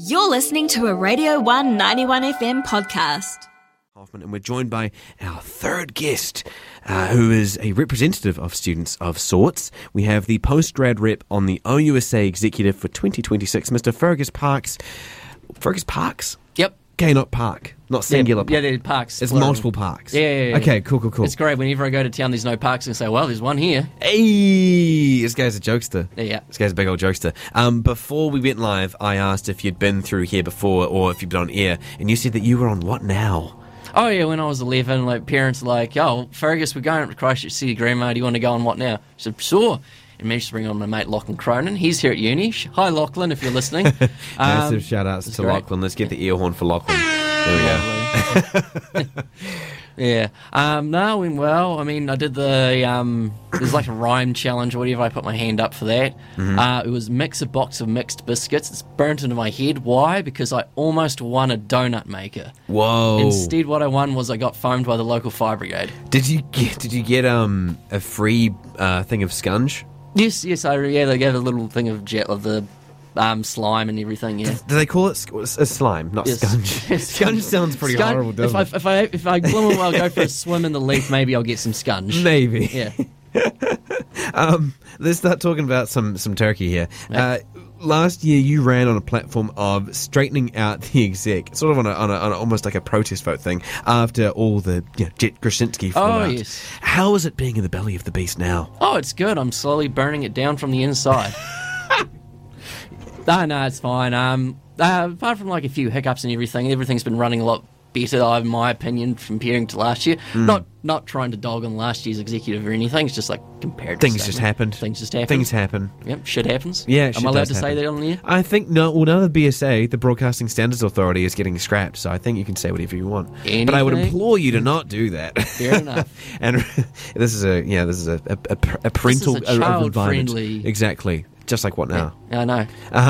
You're listening to a Radio 191 FM podcast. Hoffman, and we're joined by our third guest, who is a representative of students of sorts. We have the postgrad rep on the OUSA executive for 2026, Mr. Fergus Parks. Fergus Parks? Yep. Okay, not park, not singular. Yeah, they're parks. It's plural. multiple parks. Yeah. Okay, cool. It's great. Whenever I go to town, there's no parks, and say, well, there's one here. Hey, this guy's a jokester. Yeah. This guy's a big old jokester. Before we went live, I asked if you'd been through here before or if you'd been on air, and you said that you were on What Now? Oh, yeah, when I was 11, parents were like, oh, Fergus, we're going up to Christchurch to see your grandma. Do you want to go on What Now? I said, sure. And managed to bring on my mate Lachlan Cronin. He's here at uni. Hi, Lachlan, if you're listening. Massive shout-outs to great. Lachlan. Let's get the ear horn for Lachlan. There we go. Yeah. No, it went well. I mean, I did the, there's like a rhyme challenge or whatever. I put my hand up for that. Mm-hmm. It was mix a box of mixed biscuits. It's burnt into my head. Why? Because I almost won a donut maker. Whoa. Instead, what I won was I got phoned by the local fire brigade. Did you get a free thing of scunge? Yes, they gave a little thing of the slime and everything, yeah. Do they call it a slime, not Yes. scunge? Scunge sounds pretty horrible, doesn't it? If I I'll go for a swim in the leaf, maybe I'll get some scunge. Maybe. Yeah. Let's start talking about some turkey here. Last year, you ran on a platform of straightening out the exec, sort of on a almost like a protest vote thing, after all the Jet Krasinski fallout. Oh, yes. How is it being in the belly of the beast now? Oh, it's good. I'm slowly burning it down from the inside. No, it's fine. Apart from a few hiccups and everything's been running a lot better, in my opinion, comparing to last year. Not trying to dog on last year's executive or anything. It's just comparative. Things just happened. Things just happen. Things happen. Yep, shit happens. Yeah, Am I allowed to say that on the air? I think no. Well, now the BSA, the Broadcasting Standards Authority, is getting scrapped, so I think you can say whatever you want. Anything? But I would implore you to not do that. Fair enough. And this is a parental This is a child environment. friendly. Exactly. Just like What Now? Yeah, I know.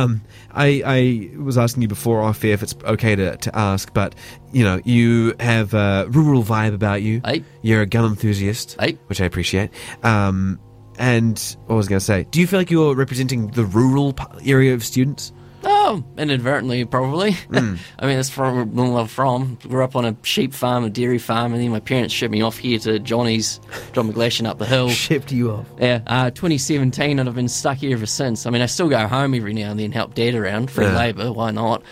I was asking you before off air if it's okay to ask, but you have a rural vibe about you. Hey. You're a gun enthusiast, Hey. which I appreciate. And what was I going to say? Do you feel like you're representing the rural area of students? Oh, inadvertently, probably. I mean, that's where I'm from. Grew up on a sheep farm, a dairy farm, and then my parents shipped me off here to John McGlashan up the hill. Shipped you off. Yeah, 2017, and I've been stuck here ever since. I mean, I still go home every now and then, help Dad around, free labour, why not?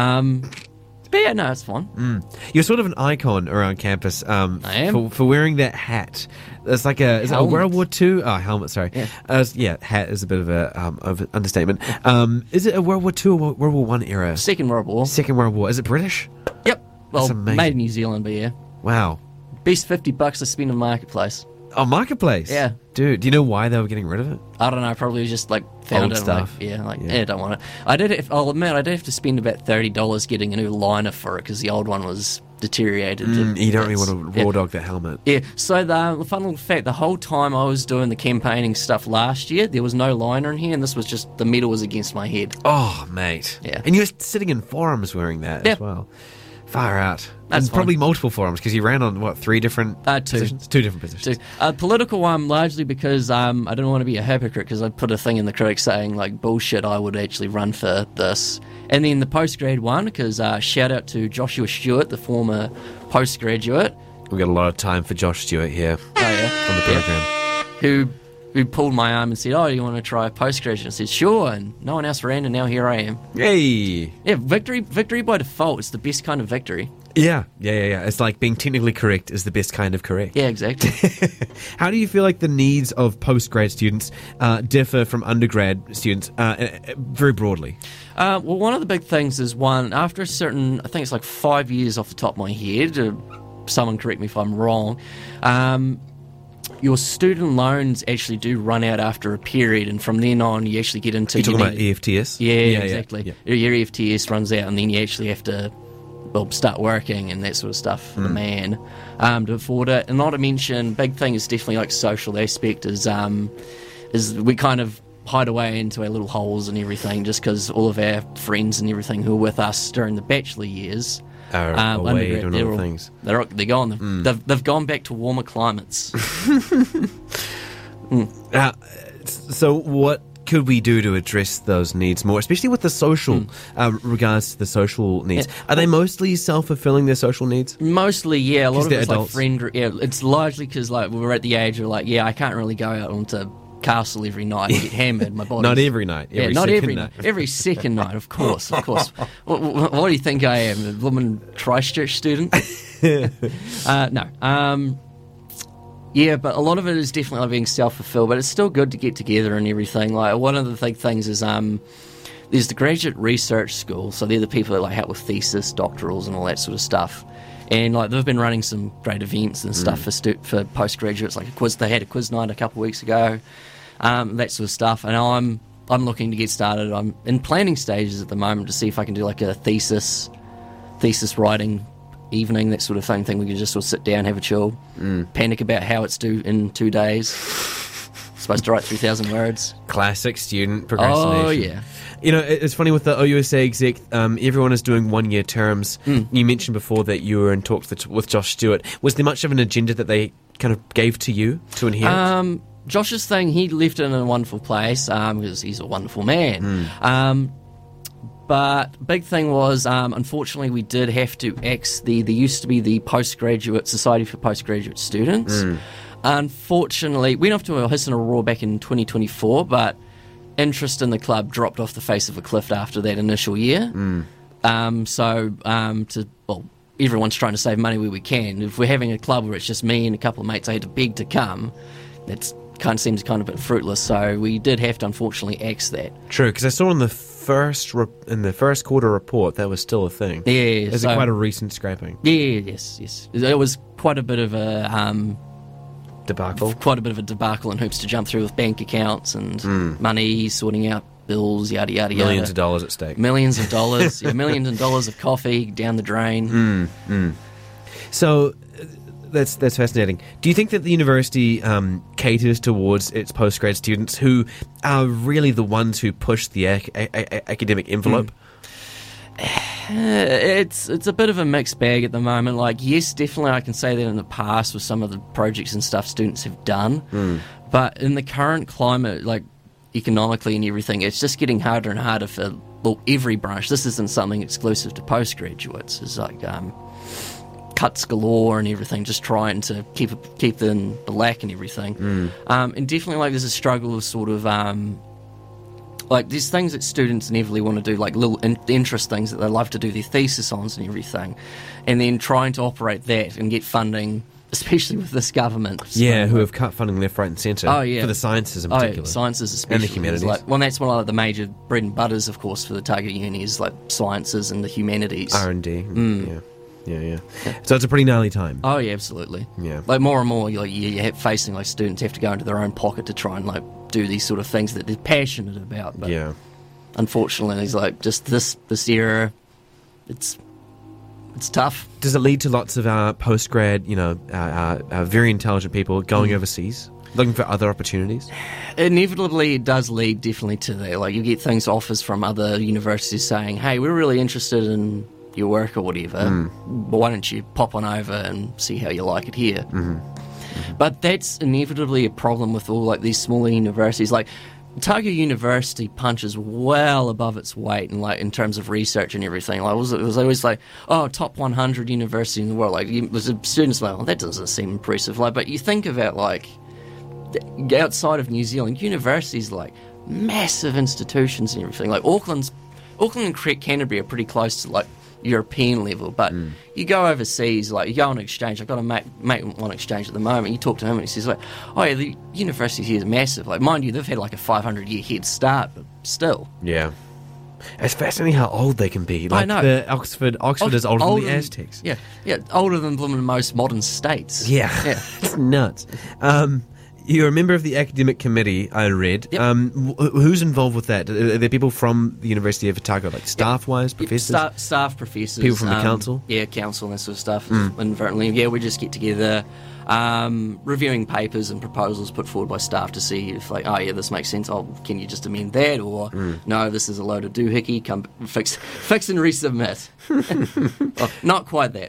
But yeah, no, it's fun. You're sort of an icon around campus. I am. For wearing that hat. It's like is it a World War II? Oh, helmet, sorry. Yeah. Hat is a bit of an understatement. Is it a World War II or World War I era? Second World War. Second World War. Is it British? Yep. Well, That's amazing. made in New Zealand, but yeah. Wow. Best $50 to spend in Marketplace. Oh, Marketplace? Yeah. Dude, do you know why they were getting rid of it? I don't know, probably just found Old it. stuff. I don't want it. I'll admit, I did have to spend about $30 getting a new liner for it because the old one was deteriorated. You don't really want to raw dog that helmet. Yeah, so the fun little fact, the whole time I was doing the campaigning stuff last year, there was no liner in here, and this was just, the metal was against my head. Oh, mate. Yeah. And you were sitting in forums wearing that as well. Far out. That's and probably multiple forums because you ran on, 3 different Two. positions? 2 different positions. Political one, largely because I didn't want to be a hypocrite because I put a thing in the critics saying, bullshit, I would actually run for this. And then the postgrad one, because shout out to Joshua Stewart, the former postgraduate. We've got a lot of time for Josh Stewart here Oh, yeah. on the program. Who pulled my arm and said, oh, you want to try a postgraduate? I said, sure, and no one else ran, and now here I am. Yay! Yeah, victory by default. It's the best kind of victory. Yeah. It's like being technically correct is the best kind of correct. Yeah, exactly. How do you feel like the needs of postgrad students differ from undergrad students very broadly? Well, one of the big things is after a certain, I think it's 5 years off the top of my head, someone correct me if I'm wrong, your student loans actually do run out after a period, and from then on you actually get into... You're talking about EFTS? Yeah, exactly. Yeah. Your EFTS runs out, and then you actually have to start working and that sort of stuff for the man to afford it. And not to mention, big thing is definitely social aspect is we kind of hide away into our little holes and everything just because all of our friends and everything who are with us during the bachelor years are away doing other things. They're gone. They've gone back to warmer climates. So what could we do to address those needs more, especially with the social, regards to the social needs? Are they mostly self-fulfilling, their social needs? Mostly, yeah. A lot of they're it's adults. like friend. Yeah, it's largely because like we're at the age of like, yeah, I can't really go out onto Castle every night and get hammered. My body. Not every night. Not second every night. Every second night, of course. What do you think I am? A woman Christchurch student? No. Yeah, but a lot of it is definitely like being self-fulfilled, but it's still good to get together and everything. Like, one of the big things is there's the Graduate Research School, so they're the people that like help with thesis, doctorals, and all that sort of stuff. And like they've been running some great events and stuff for postgraduates, like a quiz. They had a quiz night a couple of weeks ago, that sort of stuff. And I'm looking to get started. I'm in planning stages at the moment to see if I can do like a thesis writing evening, that sort of thing. We can just sort of sit down, have a chill, panic about how it's due in 2 days. Supposed to write 3,000 words. Classic student procrastination. Oh, yeah. You know, it's funny with the OUSA exec, everyone is doing 1-year terms. You mentioned before that you were in talks with Josh Stewart. Was there much of an agenda that they kind of gave to you to inherit? Josh's thing, he left it in a wonderful place because he's a wonderful man. But big thing was, unfortunately, we did have to axe there used to be the Postgraduate Society for Postgraduate Students. Unfortunately, we went off to a hiss and a roar back in 2024, but interest in the club dropped off the face of a cliff after that initial year. Everyone's trying to save money where we can. If we're having a club where it's just me and a couple of mates I had to beg to come, that kind of seems kind of a bit fruitless. So we did have to unfortunately axe that. True, because I saw in the first quarter report that was still a thing. Yeah, Is it quite a recent scraping? Yeah, yes. It was quite a bit of a Debacle? Quite a bit of a debacle and hoops to jump through with bank accounts and money, sorting out bills, yada yada yada. Millions of dollars at stake. Millions of dollars, millions of dollars of coffee down the drain. So that's fascinating. Do you think that the university caters towards its postgrad students who are really the ones who push the academic envelope? It's a bit of a mixed bag at the moment. Like, yes, definitely I can say that in the past with some of the projects and stuff students have done. But in the current climate, like economically and everything, it's just getting harder and harder for every branch. This isn't something exclusive to postgraduates. It's like cuts galore and everything, just trying to keep in the lack and everything. And definitely like there's a struggle of sort of like there's things that students inevitably want to do, like little interest things that they love to do their thesis on and everything, and then trying to operate that and get funding, especially with this government. Yeah, who have cut funding left, right and centre. Oh, yeah. For the sciences in particular. Sciences especially. And the humanities. That's one of the major bread and butters, of course, for the Otago Uni is like sciences and the humanities. R&D. Yeah. So it's a pretty gnarly time. Oh, yeah, absolutely. Yeah. Like more and more, you're facing like students have to go into their own pocket to try and like do these sort of things that they're passionate about. But unfortunately, it's like just this era, it's tough. Does it lead to lots of postgrad, very intelligent people going overseas, looking for other opportunities? Inevitably, it does lead definitely to that. Like you get offers from other universities saying, "Hey, we're really interested in your work or whatever. Why don't you pop on over and see how you like it here?" But that's inevitably a problem with all like these smaller universities. Like Otago University punches well above its weight in terms of research and everything. Like it was always like, top 100 university in the world. Like there's students like, that doesn't seem impressive. Like, but you think about like outside of New Zealand, universities like massive institutions and everything. Like Auckland and Canterbury are pretty close to like European level, but you go overseas, like you go on exchange. I've got a mate on exchange at the moment. You talk to him and he says like, "Oh yeah, the university here is massive." Like, mind you, they've had like a 500-year head start, but still. Yeah. It's fascinating how old they can be. Like I know. Oxford is older than the Aztecs. Yeah, older than most modern states. Yeah. It's nuts. You're a member of the academic committee, I read. Yep. Who's involved with that? Are there people from the University of Otago, like staff-wise, professors? Staff, professors. People from the council? Yeah, council and that sort of stuff. Inadvertently. Yeah, we just get together, reviewing papers and proposals put forward by staff to see if, like, this makes sense. Can you just amend that? Or, no, this is a load of doohickey. Come fix and resubmit. Well, not quite that, but...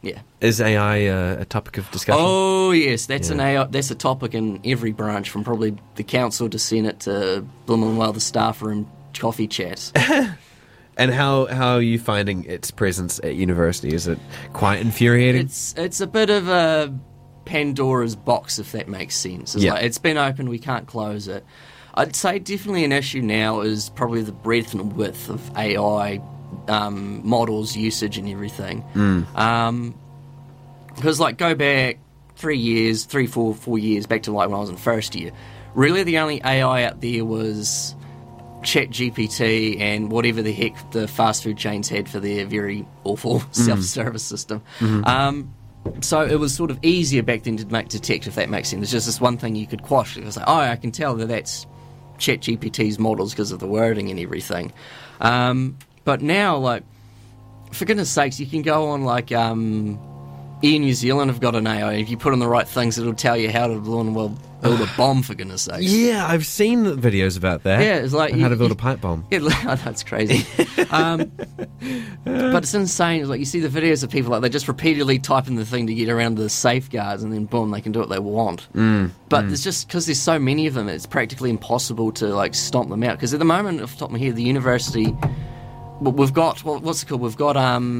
Yeah. Is AI a topic of discussion? Oh yes, that's an AI. That's a topic in every branch, from probably the council to Senate to the staff room coffee chats. And how are you finding its presence at university? Is it quite infuriating? It's a bit of a Pandora's box, if that makes sense. It's been open, we can't close it. I'd say definitely an issue now is probably the breadth and width of AI models, usage and everything. Because go back 4 years back to when I was in first year, really the only AI out there was ChatGPT and whatever the heck the fast food chains had for their very awful self-service system. So it was sort of easier back then to detect, if that makes sense. It's just this one thing you could quash. It was like, I can tell that's ChatGPT's models because of the wording and everything. But now, for goodness sakes, you can go on Air New Zealand have got an AI. If you put on the right things, it'll tell you how to build a bomb, for goodness sakes. Yeah, I've seen videos about that. Yeah, it's how to build a pipe bomb. Yeah, that's crazy. But it's insane. It's you see the videos of people they just repeatedly type in the thing to get around the safeguards, and then boom, they can do what they want. But it's just because there's so many of them, it's practically impossible to stomp them out. Because at the moment, off the top of my head, the university, we've got what's it called? We've got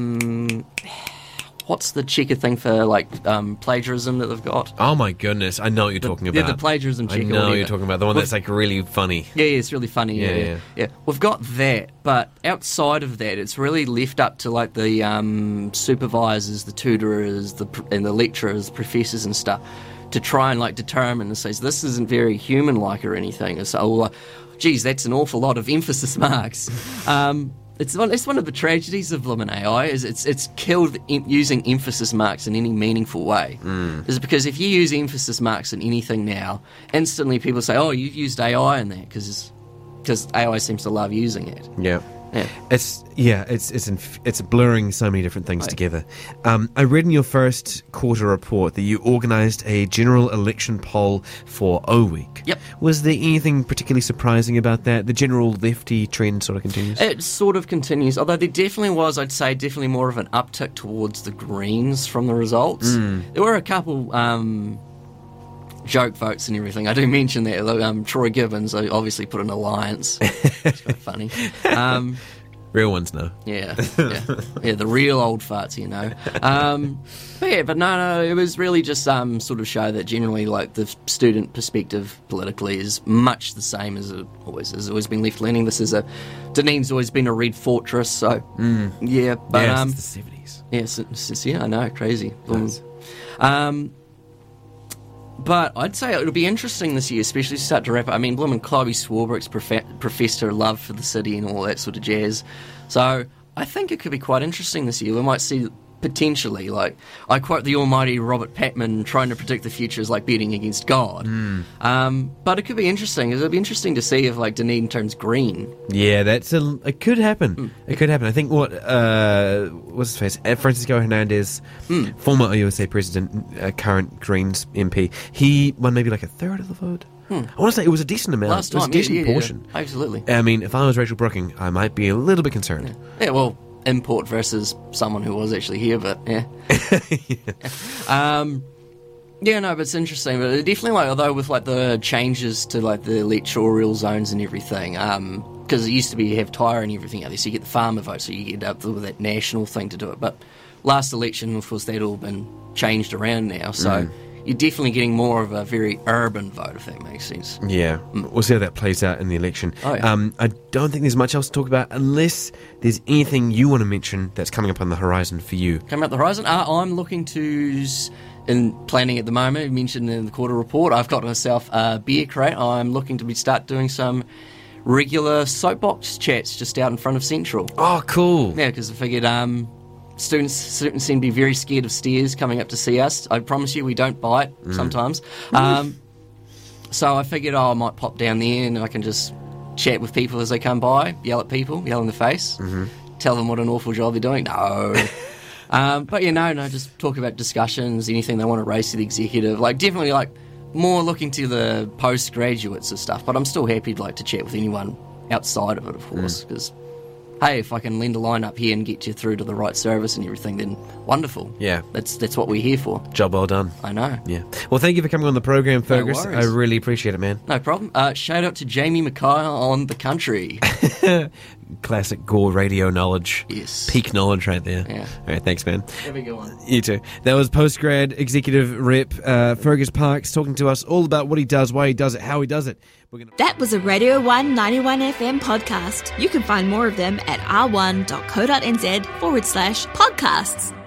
what's the checker thing for plagiarism that they've got? Oh my goodness, I know what you're talking about. Yeah, the plagiarism checker. I know what you're talking about. The one that's really funny. Yeah, it's really funny. Yeah. We've got that, but outside of that, it's really left up to the supervisors, the tutorers, and the lecturers, professors and stuff, to try and determine and say this isn't very human-like or anything. So, geez, that's an awful lot of emphasis marks. It's one of the tragedies of blooming AI is it's killed using emphasis marks in any meaningful way. Is because if you use emphasis marks in anything now, instantly people say, "Oh, you've used AI in that," because AI seems to love using it. Yeah. It's blurring so many different things together. I read in your first quarter report that you organised a general election poll for O Week. Yep. Was there anything particularly surprising about that? The general lefty trend sort of continues? It sort of continues, although there definitely was, I'd say, definitely more of an uptick towards the Greens from the results. There were a couple joke votes and everything. I do mention that. Troy Gibbons obviously put an alliance. It's quite funny. Real ones, no. Yeah, the real old farts, But no, it was really just sort of show that generally, the student perspective politically is much the same as it has always been left-leaning. Dunedin's always been a red fortress, so yeah. But since the 70s. Yeah, since I know, crazy. Nice. But I'd say it'll be interesting this year, especially to start to wrap up. I mean, Chloe Swarbrick's professed her love for the city and all that sort of jazz. So I think it could be quite interesting this year. We might see potentially, I quote the almighty Robert Patman, trying to predict the future is like betting against God. But it could be interesting. It'll be interesting to see if Dunedin turns green. Yeah, it could happen. It could happen. I think what's his face? Francisco Hernandez, former OUSA president, current Greens MP. He won maybe a third of the vote. I want to say it was a decent amount. Last time, it was a decent portion. Yeah, absolutely. I mean, if I was Rachel Brooking, I might be a little bit concerned. Yeah, well, import versus someone who was actually here, but yeah. But it's interesting. But definitely, although with the changes to the electoral zones and everything, because it used to be you have Tyre and everything out there, so you get the farmer vote, so you get up with that national thing to do it. But last election, of course, that all been changed around now, so. You're definitely getting more of a very urban vote, if that makes sense. Yeah, we'll see how that plays out in the election. Oh, yeah. I don't think there's much else to talk about unless there's anything you want to mention that's coming up on the horizon for you. Coming up the horizon? I'm looking to, in planning at the moment, mentioned in the quarter report, I've got myself a beer crate. I'm looking to start doing some regular soapbox chats just out in front of Central. Oh, cool. Yeah, because I figured... Students seem to be very scared of stairs coming up to see us. I promise you we don't bite sometimes. So I figured, I might pop down there and I can just chat with people as they come by, yell at people, yell in the face, tell them what an awful job they're doing. No. But just talk about discussions, anything they want to raise to the executive. Definitely more looking to the postgraduates and stuff. But I'm still happy to chat with anyone outside of it, of course, because... hey, if I can lend a line up here and get you through to the right service and everything, then wonderful. Yeah. That's what we're here for. Job well done. I know. Yeah. Well, thank you for coming on the program, Fergus. I worries. really appreciate it, man. No problem. Shout out to Jamie Mackay on The Country. Classic Gore radio knowledge. Yes. Peak knowledge right there. Yeah. All right, thanks, man. Have a good one. You too. That was Postgrad Executive Rep Fergus Parks talking to us all about what he does, why he does it, how he does it. That was a Radio 1 91 FM podcast. You can find more of them at r1.co.nz/podcasts.